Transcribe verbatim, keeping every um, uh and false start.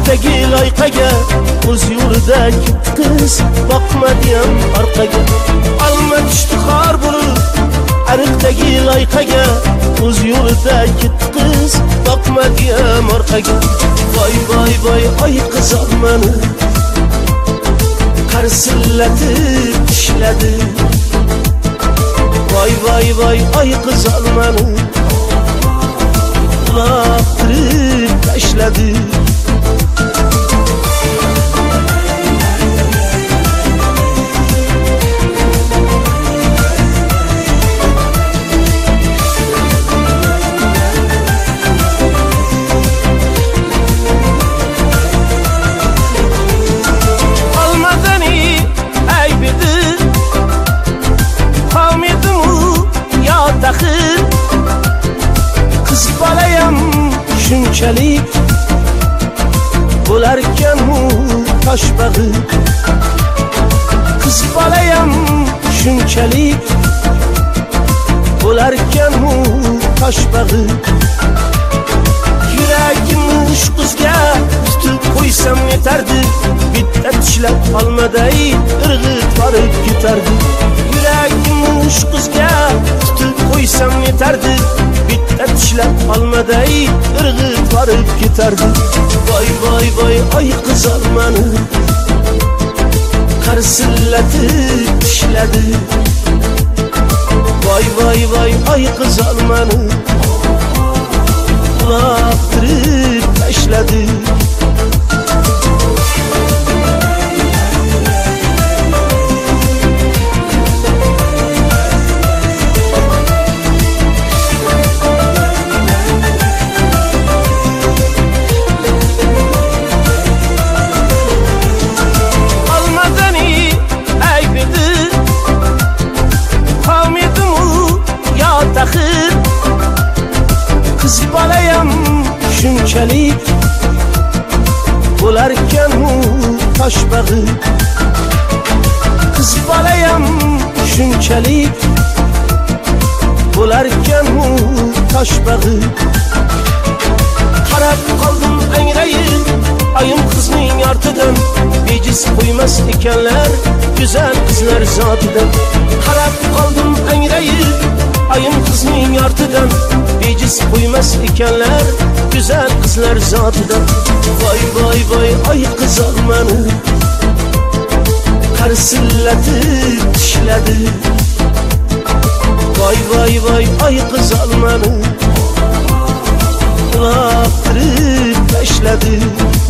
ariqdagi loyqaga o'z yo'lida ketdi qiz, boqmadi ham orqaga. Olma tushdi xor bo'lib ariqdagi loyqaga o'z yo'lida ketdi qiz, boqmadi ham orqaga. Voy voy voy oy qiz olmani qarsillatib tishladi. Voy voy voy oy qiz olmani uloqtirib tashladi. Qiz bolayam shunchalik bo'larkan-u toshbag'i. Qiz bolayam shunchalik bo'larkan-u toshbag'i. Yuragimni shu qizga tutib qo'ysam yetardi, bitta tishlab olmaday irg'ib borib ketardi. Yuragimni shu qizga tutib qo'ysam yetardi, bitta tishlab olmaday irg'ib borib ketardi. Voy voy voy oy qiz olmani qarsillatib tishladi. Voy voy voy oy qiz olmani uloqtirib tashladi. Qiz bolayam shunchalik bo'larkan-u toshbag'i. Qiz bolayam shunchalik bo'larkan-u toshbag'i. Qarab qoldim angrayib oyim qizning ortidan, bejiz qo'ymas ekanlar go'zal qizlar zotidan. Qarab qoldim angrayib oyim qizning ortidan, bejiz qo'ymas ekanlar go'zal qizlar zotidan. Voy voy voy oy qiz olmani qarsillatib tishladi. Voy voy voy oy qiz olmani uloqtirib tashladi.